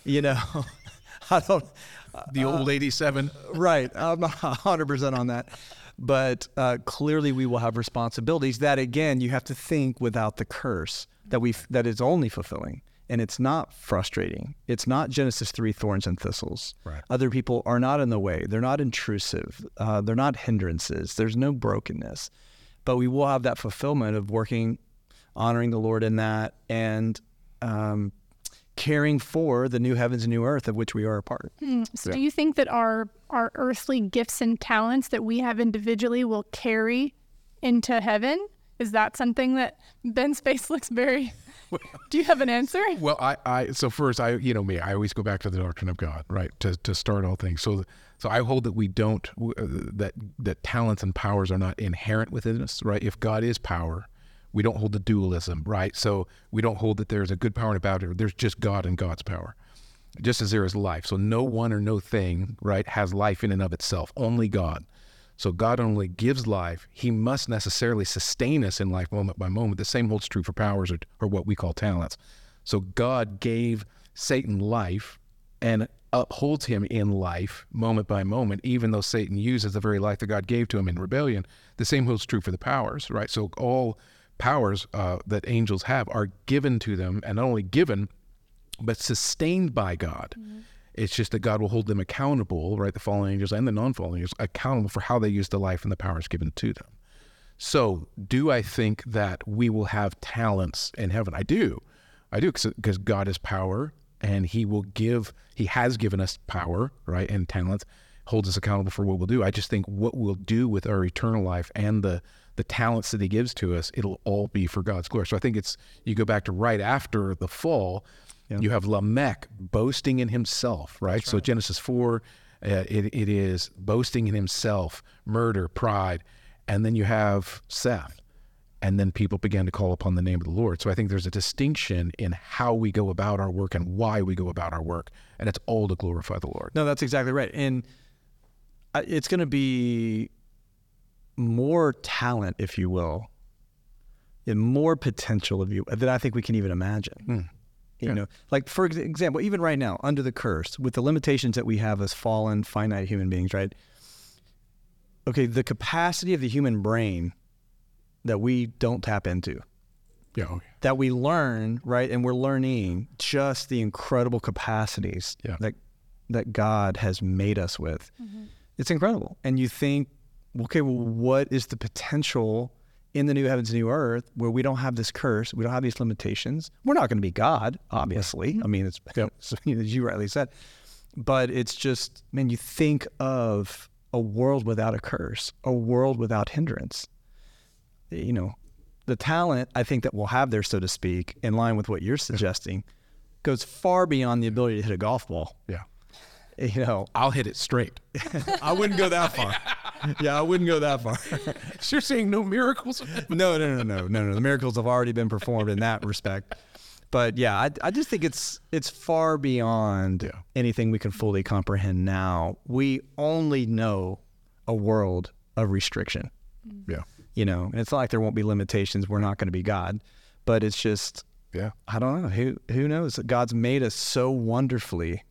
[SPEAKER 3] I don't...
[SPEAKER 4] The old 87.
[SPEAKER 3] Right. I'm not 100% on that. But clearly we will have responsibilities that, again, you have to think without the curse that is only fulfilling. And it's not frustrating. It's not Genesis 3 thorns and thistles.
[SPEAKER 4] Right.
[SPEAKER 3] Other people are not in the way. They're not intrusive. They're not hindrances. There's no brokenness. But we will have that fulfillment of working, honoring the Lord in that, and caring for the new heavens and new earth of which we are a part.
[SPEAKER 2] So do you think that our earthly gifts and talents that we have individually will carry into heaven? Is that something that Ben's face looks very... Do you have an answer?
[SPEAKER 4] Well, so first, I always go back to the doctrine of God, right? To start all things. So I hold that we don't, that talents and powers are not inherent within us, right? If God is power, we don't hold the dualism, right? So we don't hold that there's a good power and a bad power. There's just God and God's power, just as there is life. So no one or no thing, right, has life in and of itself. Only God. So God only gives life. He must necessarily sustain us in life moment by moment. The same holds true for powers or what we call talents. So God gave Satan life and upholds him in life moment by moment, even though Satan uses the very life that God gave to him in rebellion. The same holds true for the powers, right? So all powers that angels have are given to them, and not only given, but sustained by God. Mm-hmm. It's just that God will hold them accountable, right? The fallen angels and the non-fallen angels, accountable for how they use the life and the powers given to them. So do I think that we will have talents in heaven? I do, because God is power, and he has given us power, right? And talents, holds us accountable for what we'll do. I just think what we'll do with our eternal life and the talents that he gives to us, it'll all be for God's glory. So I think you go back to right after the fall, you have Lamech boasting in himself, right? So Genesis 4, it is boasting in himself, murder, pride. And then you have Seth. And then people began to call upon the name of the Lord. So I think there's a distinction in how we go about our work and why we go about our work. And it's all to glorify the Lord.
[SPEAKER 3] No, that's exactly right. And it's going to be more talent, if you will, and more potential of you than I think we can even imagine. You know, like for example, even right now, under the curse, with the limitations that we have as fallen, finite human beings, right? Okay, the capacity of the human brain that we don't tap into, that we learn, right? And we're learning just the incredible capacities that God has made us with. Mm-hmm. It's incredible. And you think, okay, well, what is the potential in the new heavens and new earth where we don't have this curse, we don't have these limitations? We're not going to be God, obviously. I mean, it's as you rightly said. But it's just, man, you think of a world without a curse, a world without hindrance. You know, the talent I think that we'll have there, so to speak, in line with what you're suggesting, goes far beyond the ability to hit a golf ball.
[SPEAKER 4] Yeah.
[SPEAKER 3] You know,
[SPEAKER 4] I'll hit it straight.
[SPEAKER 3] I wouldn't go that far. Yeah, I wouldn't go that far.
[SPEAKER 4] So you're saying no miracles?
[SPEAKER 3] No. The miracles have already been performed in that respect. But yeah, I just think it's far beyond anything we can fully comprehend now. We only know a world of restriction.
[SPEAKER 4] Yeah.
[SPEAKER 3] You know, and it's not like there won't be limitations. We're not going to be God, but it's just, I don't know. Who knows? God's made us so wonderfully,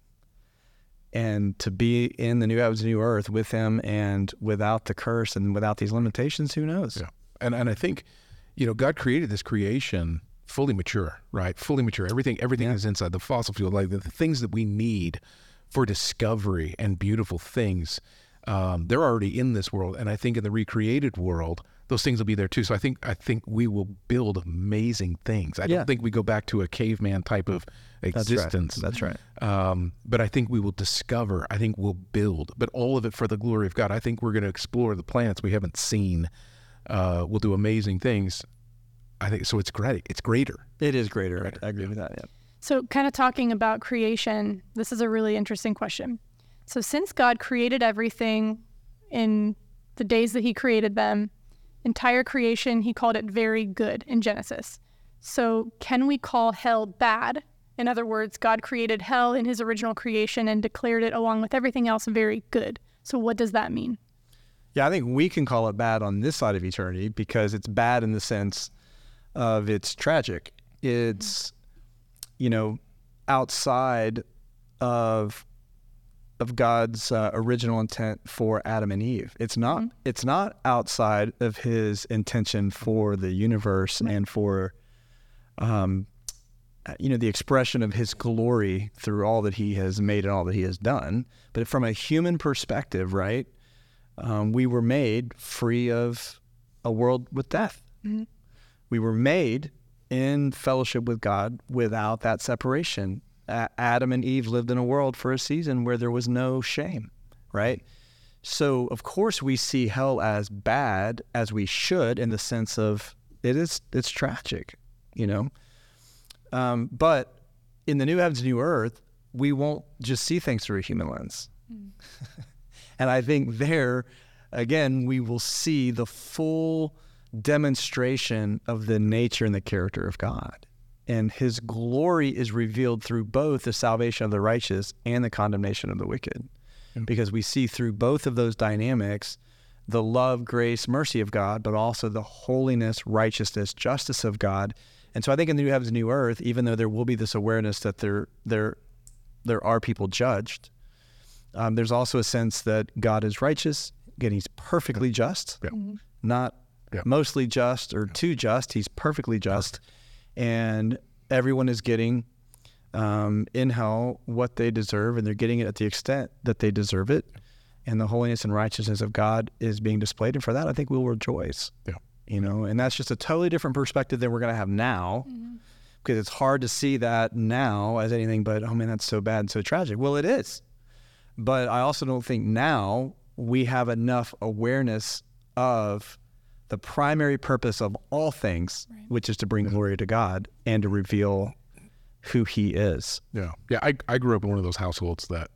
[SPEAKER 3] and to be in the new heavens and new earth with him and without the curse and without these limitations, who knows?
[SPEAKER 4] Yeah. And I think, you know, God created this creation fully mature, right? Fully mature. Everything is inside the fossil fuel, like the things that we need for discovery and beautiful things. They're already in this world. And I think in the recreated world, those things will be there too. So I think we will build amazing things. I don't think we go back to a caveman type of existence.
[SPEAKER 3] That's right.
[SPEAKER 4] But I think we will discover, I think we'll build, but all of it for the glory of God. I think we're going to explore the planets we haven't seen. We'll do amazing things. I think so. It's great. It's greater.
[SPEAKER 3] It is greater. I agree with that. Yeah.
[SPEAKER 2] So kind of talking about creation, this is a really interesting question. So since God created everything in the days that he created them, entire creation, he called it very good in Genesis. So can we call hell bad? In other words, God created hell in his original creation and declared it along with everything else very good. So what does that mean?
[SPEAKER 3] Yeah, I think we can call it bad on this side of eternity because it's bad in the sense of it's tragic. It's, you know, outside of God's original intent for Adam and Eve. It's not. It's not outside of his intention for the universe and for, you know, the expression of his glory through all that he has made and all that he has done. But from a human perspective, right, we were made free of a world with death. Mm-hmm. We were made in fellowship with God without that separation. Adam and Eve lived in a world for a season where there was no shame, right? So, of course, we see hell as bad, as we should, in the sense of it's tragic, you know? But in the new heavens and new earth, we won't just see things through a human lens. And I think there, again, we will see the full demonstration of the nature and the character of God. And his glory is revealed through both the salvation of the righteous and the condemnation of the wicked. Because we see through both of those dynamics the love, grace, mercy of God, but also the holiness, righteousness, justice of God. And so I think in the new heavens and new earth, even though there will be this awareness that there are people judged, there's also a sense that God is righteous. Again, he's perfectly just, not mostly just or too just. He's perfectly just. And everyone is getting in hell what they deserve, and they're getting it at the extent that they deserve it. And the holiness and righteousness of God is being displayed. And for that, I think we'll rejoice. Yeah. You know, and that's just a totally different perspective than we're going to have now, because it's hard to see that now as anything but, oh man, that's so bad and so tragic. Well, it is. But I also don't think now we have enough awareness of the primary purpose of all things, which is to bring glory to God and to reveal who he is.
[SPEAKER 4] Yeah. Yeah. I grew up in one of those households that,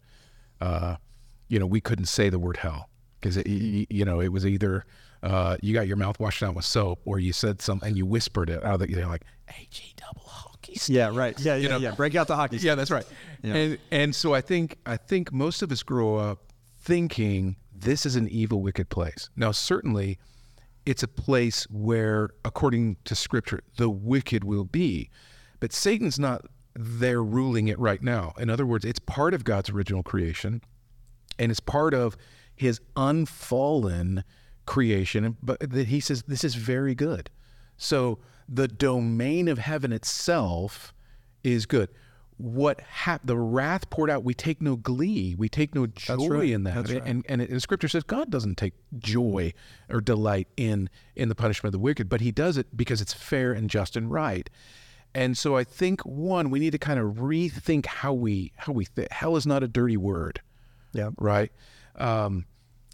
[SPEAKER 4] you know, we couldn't say the word hell because, you know, it was either you got your mouth washed out with soap or you said something and you whispered it out that you're like, H-E double hockey stick.
[SPEAKER 3] Yeah, right. Yeah, yeah. Break out the hockey stick.
[SPEAKER 4] Yeah, that's right. Yeah. And so I think most of us grow up thinking this is an evil, wicked place. Now, certainly it's a place where, according to Scripture, the wicked will be. But Satan's not there ruling it right now. In other words, it's part of God's original creation, and it's part of his unfallen creation. But that he says, this is very good. So the domain of heaven itself is good. The wrath poured out, we take no glee, we take no joy in that. Right. And Scripture says God doesn't take joy or delight in the punishment of the wicked, but he does it because it's fair and just and right. And so I think, one, we need to kind of rethink how we think. Hell is not a dirty word.
[SPEAKER 3] Yeah.
[SPEAKER 4] Right?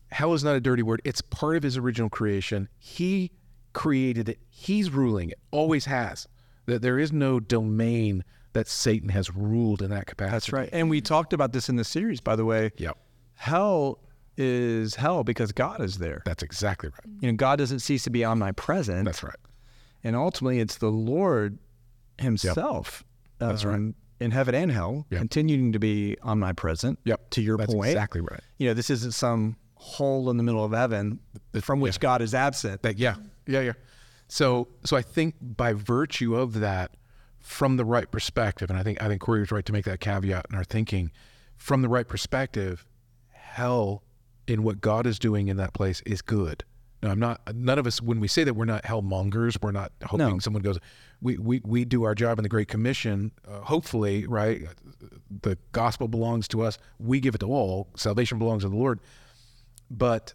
[SPEAKER 4] hell is not a dirty word. It's part of his original creation. He created it. He's ruling it. Always has. There is no domain that Satan has ruled in that capacity.
[SPEAKER 3] That's right. And we talked about this in the series, by the way.
[SPEAKER 4] Yep.
[SPEAKER 3] Hell is hell because God is there.
[SPEAKER 4] That's exactly right.
[SPEAKER 3] You know, God doesn't cease to be omnipresent.
[SPEAKER 4] That's right.
[SPEAKER 3] And ultimately, it's the Lord himself
[SPEAKER 4] That's right.
[SPEAKER 3] in heaven and hell,
[SPEAKER 4] Yep.
[SPEAKER 3] continuing to be omnipresent.
[SPEAKER 4] Yep.
[SPEAKER 3] To your
[SPEAKER 4] That's
[SPEAKER 3] point.
[SPEAKER 4] exactly right.
[SPEAKER 3] You know, this isn't some hole in the middle of heaven from which God is absent.
[SPEAKER 4] Yeah. So I think by virtue of that, from the right perspective, and I think Corey was right to make that caveat in our thinking, from the right perspective, hell in what God is doing in that place is good. Now, none of us, when we say that, we're not hell mongers, we're not hoping someone goes, we do our job in the Great Commission, hopefully, right? The gospel belongs to us. We give it to all. Salvation belongs to the Lord. But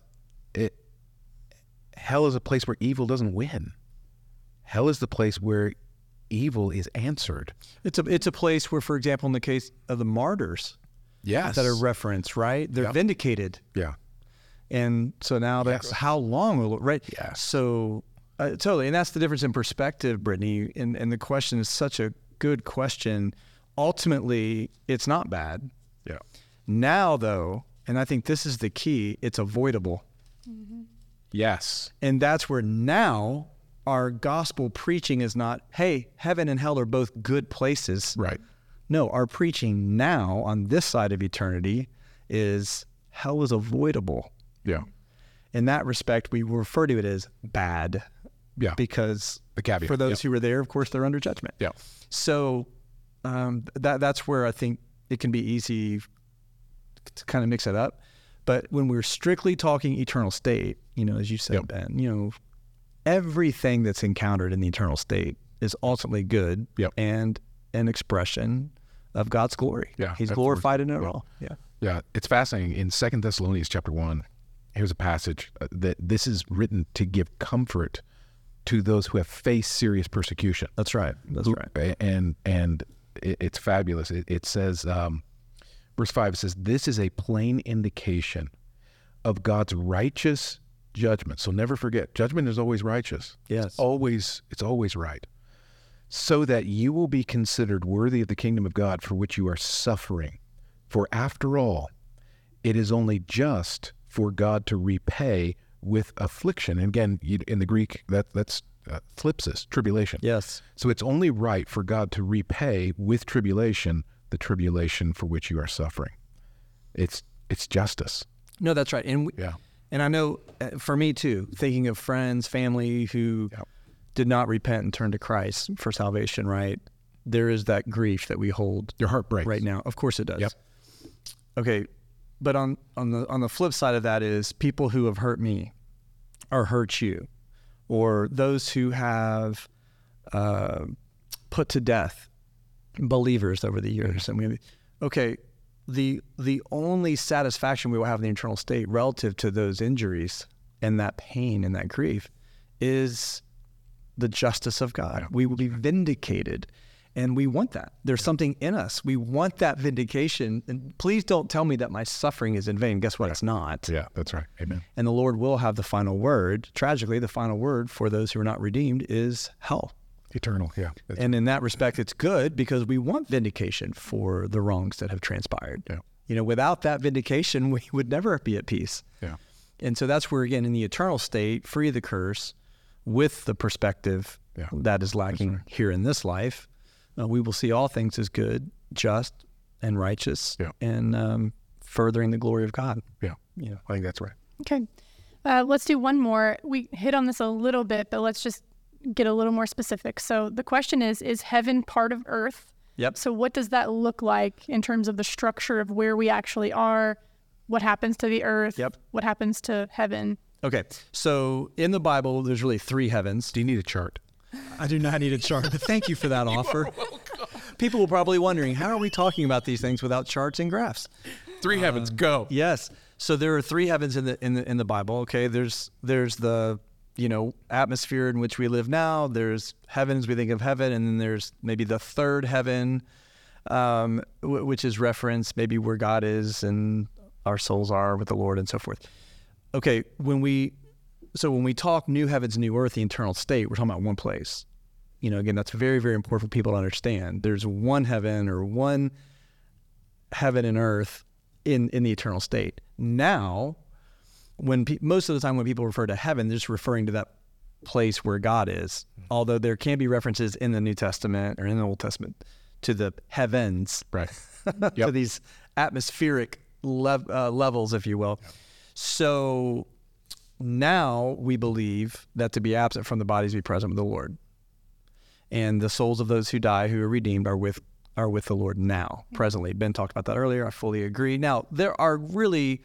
[SPEAKER 4] hell is a place where evil doesn't win. Hell is the place where evil is answered.
[SPEAKER 3] It's a place where, for example, in the case of the martyrs
[SPEAKER 4] Yes.
[SPEAKER 3] that are referenced, right? They're vindicated.
[SPEAKER 4] Yeah.
[SPEAKER 3] And so now that's how long will it, right?
[SPEAKER 4] Yeah.
[SPEAKER 3] So totally. And that's the difference in perspective, Brittany. And the question is such a good question. Ultimately, it's not bad.
[SPEAKER 4] Yeah.
[SPEAKER 3] Now, though, and I think this is the key, it's avoidable.
[SPEAKER 2] Mm-hmm.
[SPEAKER 4] Yes.
[SPEAKER 3] And that's where now our gospel preaching is not, hey, heaven and hell are both good places.
[SPEAKER 4] Right.
[SPEAKER 3] No, our preaching now on this side of eternity is hell is avoidable.
[SPEAKER 4] Yeah.
[SPEAKER 3] In that respect, we refer to it as bad.
[SPEAKER 4] Yeah.
[SPEAKER 3] Because
[SPEAKER 4] The caveat.
[SPEAKER 3] for those who were there, of course, they're under judgment.
[SPEAKER 4] Yeah.
[SPEAKER 3] So that's where I think it can be easy to kind of mix it up. But when we're strictly talking eternal state, you know, as you said, Ben, you know, everything that's encountered in the eternal state is ultimately good and an expression of God's glory.
[SPEAKER 4] Yeah,
[SPEAKER 3] He's
[SPEAKER 4] that's
[SPEAKER 3] glorified in it
[SPEAKER 4] yeah.
[SPEAKER 3] all. Yeah.
[SPEAKER 4] Yeah. It's fascinating. In 2 Thessalonians chapter 1, here's a passage that this is written to give comfort to those who have faced serious persecution.
[SPEAKER 3] That's right. That's right.
[SPEAKER 4] And it's fabulous. It says, verse 5, it says, this is a plain indication of God's righteous judgment. So never forget, judgment is always righteous.
[SPEAKER 3] Yes.
[SPEAKER 4] It's always right. So that you will be considered worthy of the kingdom of God for which you are suffering. For after all, it is only just for God to repay with affliction. And again, in the Greek, that's thlipsis, tribulation.
[SPEAKER 3] Yes.
[SPEAKER 4] So it's only right for God to repay with tribulation the tribulation for which you are suffering. It's justice.
[SPEAKER 3] No, that's right. And
[SPEAKER 4] Yeah.
[SPEAKER 3] and I know for me too, thinking of friends, family who did not repent and turn to Christ for salvation, right? There is that grief that we hold.
[SPEAKER 4] Your heart breaks.
[SPEAKER 3] Right now. Of course it does.
[SPEAKER 4] Yep.
[SPEAKER 3] Okay. But on the flip side of that is people who have hurt me or hurt you, or those who have put to death believers over the years. And the only satisfaction we will have in the eternal state relative to those injuries and that pain and that grief is the justice of God. Yeah. We will be vindicated. And we want that. There's something in us. We want that vindication. And please don't tell me that my suffering is in vain. Guess what? It's not.
[SPEAKER 4] Yeah, that's right. Amen.
[SPEAKER 3] And the Lord will have the final word. Tragically, the final word for those who are not redeemed is hell.
[SPEAKER 4] Eternal, yeah.
[SPEAKER 3] And in that respect, it's good because we want vindication for the wrongs that have transpired.
[SPEAKER 4] Yeah.
[SPEAKER 3] You know, without that vindication, we would never be at peace.
[SPEAKER 4] Yeah.
[SPEAKER 3] And so that's where, again, in the eternal state, free of the curse, with the perspective that is lacking here in this life, we will see all things as good, just, and righteous, and furthering the glory of God.
[SPEAKER 4] Yeah, I think that's right.
[SPEAKER 2] Okay. Let's do one more. We hit on this a little bit, but let's just get a little more specific. So the question is heaven part of earth?
[SPEAKER 3] Yep.
[SPEAKER 2] So what does that look like in terms of the structure of where we actually are? What happens to the earth?
[SPEAKER 3] Yep.
[SPEAKER 2] What happens to heaven?
[SPEAKER 3] Okay. So in the Bible, there's really three heavens.
[SPEAKER 4] Do you need a chart?
[SPEAKER 3] I do not need a chart, but thank you for that offer. People will probably wondering, how are we talking about these things without charts and graphs?
[SPEAKER 4] Three heavens, go.
[SPEAKER 3] Yes. So there are three heavens in the Bible. Okay. There's the atmosphere in which we live now. There's heavens, we think of heaven, and then there's maybe the third heaven, which is reference maybe where God is and our souls are with the Lord and so forth. okay, when we talk new heavens, new earth, the eternal state, we're talking about one place. Again, that's very, very important for people to understand. There's one heaven or one heaven and earth in the eternal state. Now, most of the time when people refer to heaven, they're just referring to that place where God is. Although there can be references in the New Testament or in the Old Testament to the heavens,
[SPEAKER 4] Right.
[SPEAKER 3] to these atmospheric levels, if you will. Yep. So now we believe that to be absent from the bodies, be present with the Lord. And the souls of those who die, who are redeemed, are with the Lord now, presently. Ben talked about that earlier. I fully agree. Now, there are really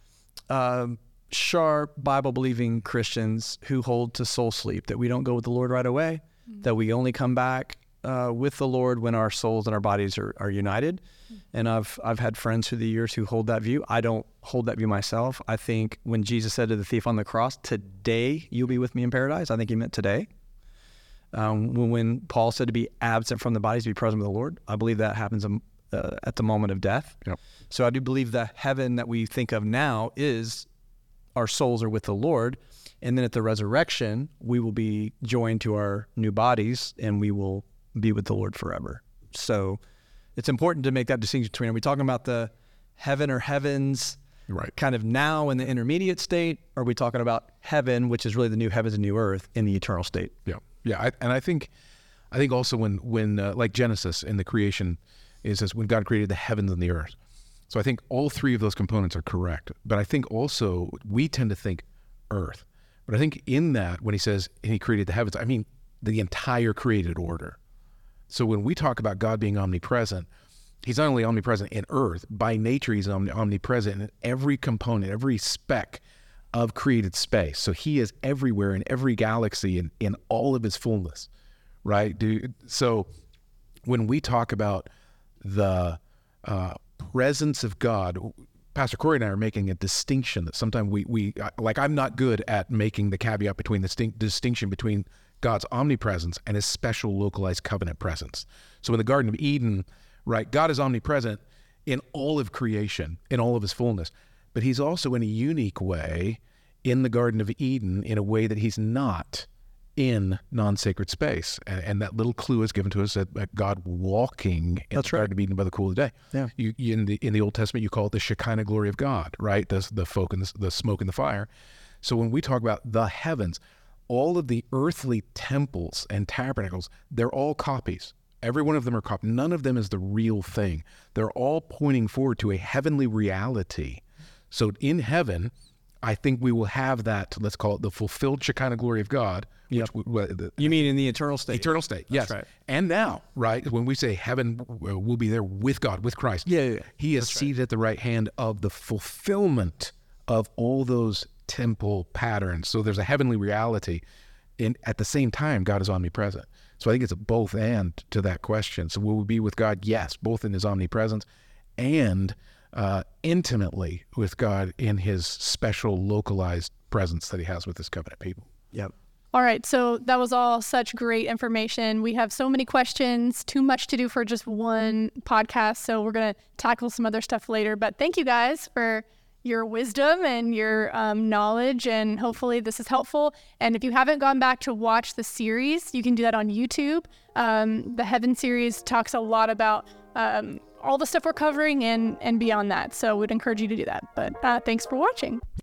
[SPEAKER 3] sharp Bible-believing Christians who hold to soul sleep, that we don't go with the Lord right away, that we only come back with the Lord when our souls and our bodies are united. And I've had friends through the years who hold that view. I don't hold that view myself. I think when Jesus said to the thief on the cross, "Today you'll be with me in paradise," I think he meant today. When Paul said to be absent from the bodies, to be present with the Lord, I believe that happens at the moment of death.
[SPEAKER 4] Yep.
[SPEAKER 3] So I do believe the heaven that we think of now is our souls are with the Lord. And then at the resurrection, we will be joined to our new bodies and we will be with the Lord forever. So it's important to make that distinction between, are we talking about the heaven or heavens
[SPEAKER 4] Right.
[SPEAKER 3] kind of now in the intermediate state? Or are we talking about heaven, which is really the new heavens and new earth, in the eternal state?
[SPEAKER 4] Yeah. Yeah. I think also when like Genesis in the creation, it says when God created the heavens and the earth. So I think all three of those components are correct. But I think also we tend to think earth. But I think in that, when he says he created the heavens, I mean the entire created order. So when we talk about God being omnipresent, he's not only omnipresent in earth, by nature he's omnipresent in every component, every speck of created space. So he is everywhere in every galaxy in all of his fullness, right? So when we talk about the presence of God, Pastor Corey and I are making a distinction that sometimes we like, I'm not good at making the caveat between the distinction between God's omnipresence and his special localized covenant presence. So in the Garden of Eden, right, God is omnipresent in all of creation, in all of his fullness, but he's also in a unique way in the Garden of Eden in a way that he's not in non-sacred space. And that little clue is given to us that God walking in the Garden of Eden by the cool of the day.
[SPEAKER 3] Yeah.
[SPEAKER 4] In the Old Testament, you call it the Shekinah glory of God, right? The smoke and the fire. So when we talk about the heavens, all of the earthly temples and tabernacles, they're all copies. Every one of them are copies. None of them is the real thing. They're all pointing forward to a heavenly reality. So in heaven, I think we will have that, let's call it the fulfilled Shekinah glory of God.
[SPEAKER 3] Yep. You mean in the eternal state?
[SPEAKER 4] Eternal state, yes.
[SPEAKER 3] That's right.
[SPEAKER 4] And now, right, when we say heaven, we'll be there with God, with Christ.
[SPEAKER 3] Yeah.
[SPEAKER 4] He is seated at the right hand of the fulfillment of all those temple patterns. So there's a heavenly reality. And at the same time, God is omnipresent. So I think it's a both and to that question. So will we be with God? Yes, both in his omnipresence and intimately with God in his special localized presence that he has with his covenant people.
[SPEAKER 3] Yep.
[SPEAKER 2] All right, so that was all such great information. We have so many questions, too much to do for just one podcast, so we're going to tackle some other stuff later. But thank you guys for your wisdom and your knowledge, and hopefully this is helpful. And if you haven't gone back to watch the series, you can do that on YouTube. The Heaven series talks a lot about all the stuff we're covering and beyond that, so we'd encourage you to do that. But thanks for watching.